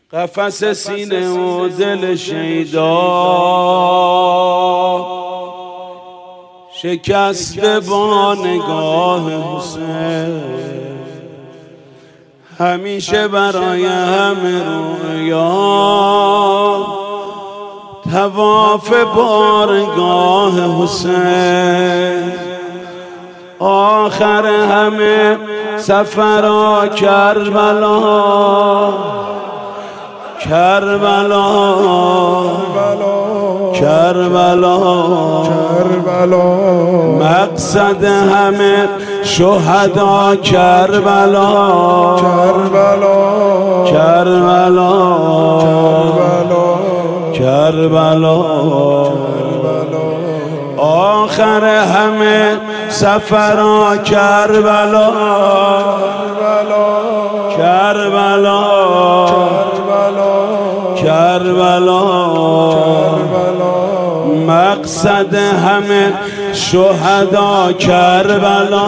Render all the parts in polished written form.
قفس سینه و دل شیدا شکسته با نگاه حسین، همیشه برای همه رویا طواف بارگاه حسین. آخر همه سفرها کربلا، کربلا، کربلا، کربلا، مقصد همه شهدا کربلا، کربلا، کربلا، کربلا، کربلا، آخر همه سفرها کربلا، کربلا، کربلا، مقصد همه شهدا کربلا،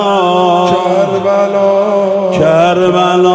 کربلا،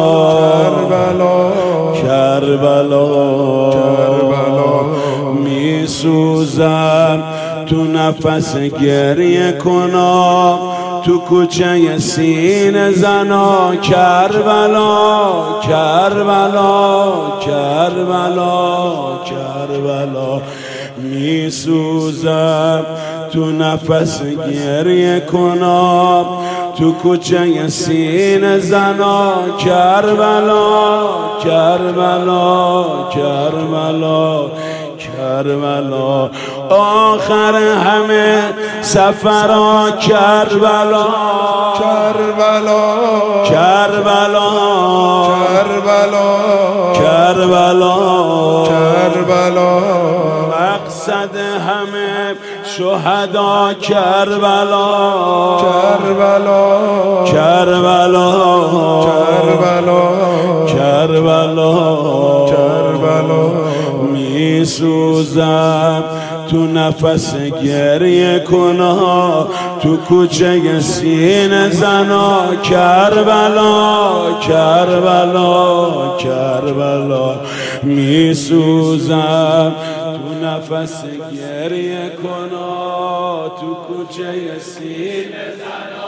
کربلا، کربلا، می سوزم تو نفس گریه کنا، تو کوچه سینه زنا کربلا، کربلا، کربلا، کربلا، می سوزم تو نفس گریه کنا، تو کوچه سینه زنا کربلا، کربلا، کربلا، کربلا، آخر همه سفرها کربلا، کربلا، کربلا، کربلا، کربلا، کربلا، مقصد همه شهدا کربلا، کربلا، کربلا، کربلا، کربلا، کربلا، می سوزم تو نفس گریه کنا، تو کوچه سینه زنا کربلا، کربلا، کربلا، می سوزم تو نفس گریه کنا، تو کوچه سینه زنا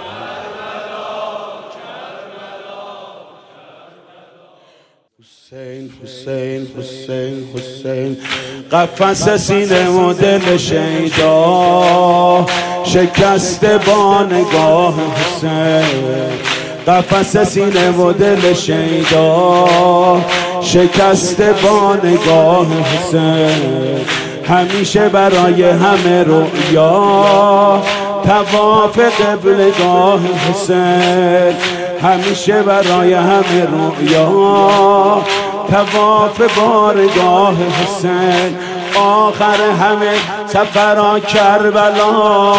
حسین، حسین، حسین، حسین، قفس سینه و دل شیدا شکسته با نگاه حسین، قفس سینه و دل شیدا شکسته با نگاه حسین، همیشه برای همه رویا طواف قبلگاه حسین، همیشه برای همه رویا طواف بارگاه حسین، آخر همه سفرها کربلا،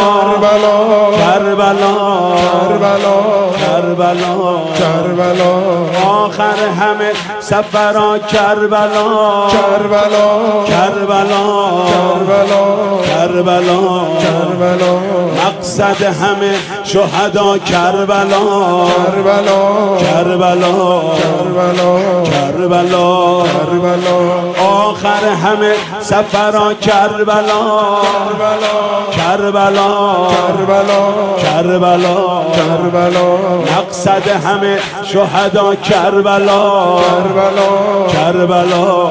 کربلا، کربلا، کربلا، کربلا، آخر همه سفرها کربلا، کربلا، کربلا، کربلا، کربلا، مقصد همه شهدا کربلا، کربلا، کربلا، کربلا، کربلا، آخر همه سفرها کربلا، کربلا، کربلا، کربلا، مقصد همه شهدا کربلا، کربلا،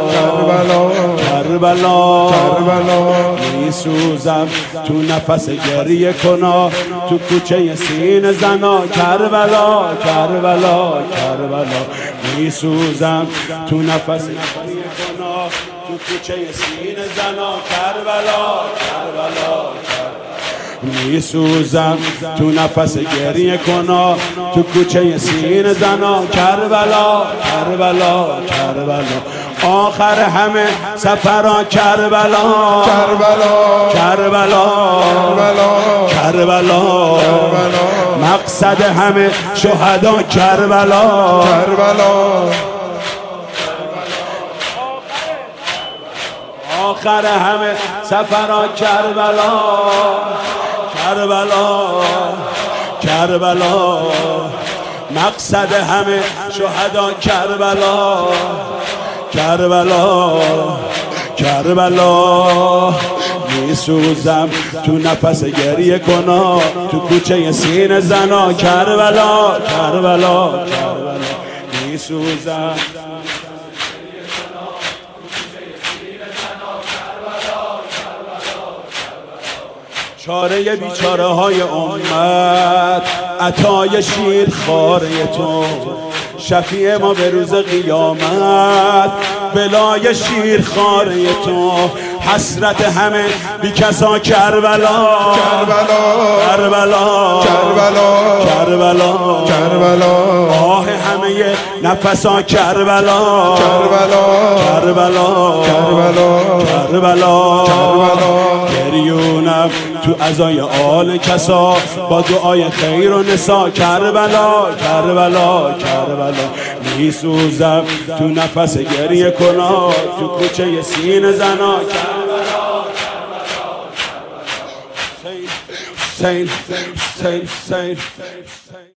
کربلا، کربلا، می سوزم تو نفس گریه کنا، تو کوچه سینه زنا کربلا، کربلا، کربلا، می سوزم تو نفس گریه کنا، تو کوچه سینه زنا کربلا، کربلا، می سوزم تو نفس گریه کنا، تو کوچه سینه زنا کربلا، کربلا، کربلا، آخر همه سفرها کربلا، کربلا، کربلا، کربلا، مقصد همه شهدا کربلا، کربلا، آخر همه سفرها کربلا، کربلا، کربلا، مقصد همه شهدا کربلا، کربلا کربلا میسوزم تو نفس گریه کنا تو کوچه سینه زنا کربلا کربلا کربلا میسوزم چاره بیچاره های امت عطای شیر خاره تو شفیع ما به روز قیامت بلای شیر خاره تو حسرت همه بی کسا کربلا کربلا کربلا کربلا کربلا آه همه نفسا کربلا کربلا کربلا کربلا کربلا گریونم تو عزای آل کسا با دعای خیر و نسا کربلا کربلا کربلا میسوزم تو نفس گریه کنا تو کوچه سینه زنا کربلا